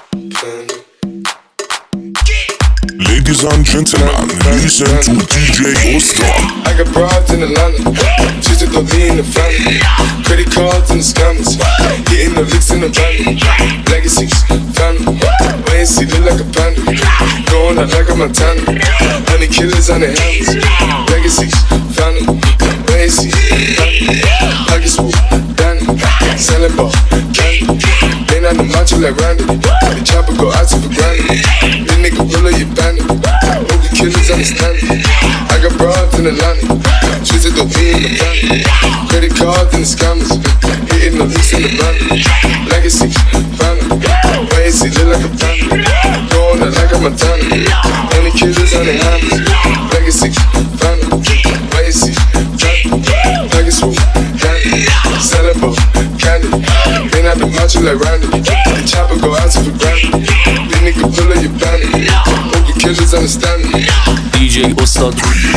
Ladies and gentlemen, listen to DJ Osta. I got broads in Atlanta, just to throw me in the family. Credit cards and the scammers, hitting the licks in the van. Legacies, family, wait and see, look like a panda. Going out like a Montana, honey killers on their hands. Legacies, family, wait and see, family. Pockets full, Danny, selling ball, candy. They not the macho like Randy, the chopper go out to the granny. This nigga roll your bandit, hope the killers understand it. I got broads in Atlanta, twisted the V in the family. Credit cards and the scammers, hitting the licks in the van. Legacy, family, wait and see, look like a panda. Going out like a Montana, only killers on their hands. Legacy, family, wait and see, family. Pockets full, candy, selling ball, candy. They not the macho like Randy, the chopper go out to the granny. This nigga pull up your bandit, hope the killers understand me. DJ Osta.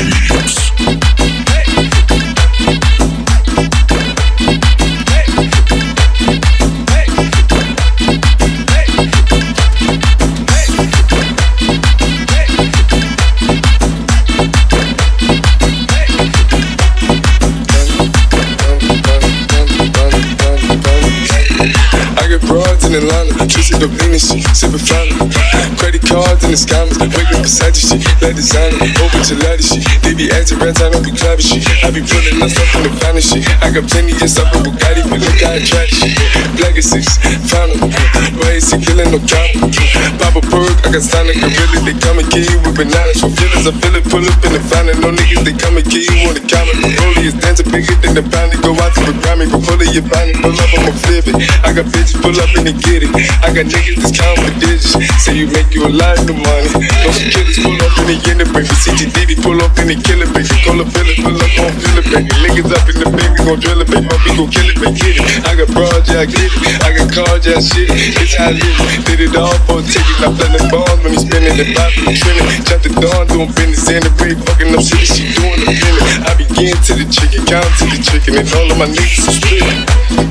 Broads in Atlanta, twisted up lean and shit, sippin' fountain. Credit cards and the scammers, wake up beside your shit, like designer, over to ladder shit. They be acting red time, I be clapping shit. I be pulling up stuff from the finest shit. I got plenty of stuff with Bugatti, but look how I track shit. Legacies, fountain, why is he killing no drama? Pop a perk, I got Sonic Gorilla, they come and kill you with bananas. For feelings, I feel it, pull up in the fountain. No niggas, they come and kill you on the counter. The rollie is dancing bigger than the pound. Go out to the Grammy, go pull it, your body, pull up, I'ma flip it. I got bitches, pull up and they get it. I got niggas that's counting for digits. Say you make you a lot of money. No some killers pull up in the end of baby. CTDD pull up in the killer baby. Call a filler, pull up on filler baby. Niggas up in the baby, gon' drill it baby. My beat gon' kill it baby, get it. I got broad, yeah I get it. I got cars, yeah shit. It's how I live it. Did it all for a ticket. I'm planning bombs when he spinning the bop and trilling. Chop the dawn, doing business in the break. Fucking up shit, she doing the feeling. I begin to the chicken, count to the chicken. And all of my niggas are split.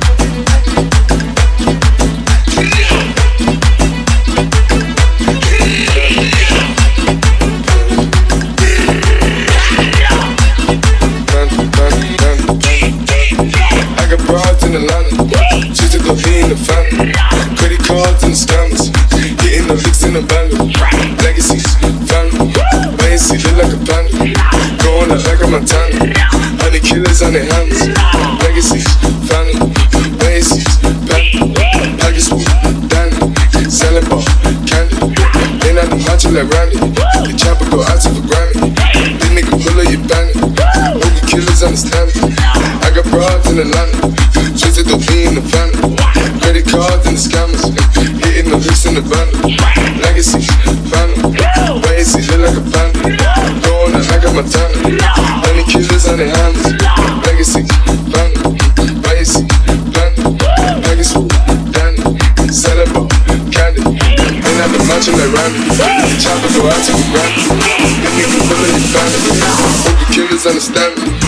In Atlanta, just to go in the family. Credit cards and the scammers, hitting the licks in the bundle. Legacies, family, wait and see, look like a panda. Going out like a Montana, honey killers on their hands. Legacies, family, wait and see, family. Pockets full, Danny, selling ball, candy. They not the macho like Randy, the chopper go out to the granny. This nigga pull up your bandit, hope the killers understand me. I got broads in Atlanta, twisted the V in the family. Credit cards and the scammers, hitting the licks in the bundle. Legacy, family, wait and see, look like a panda. Going out like a Montana, honey killers on their hands. Legacy, family, wait and see, family. Pockets full, Danny, selling ball, candy. They not the macho like Randy, the chopper go out to the granny. This nigga pull up your bandit, hope the killers understand me.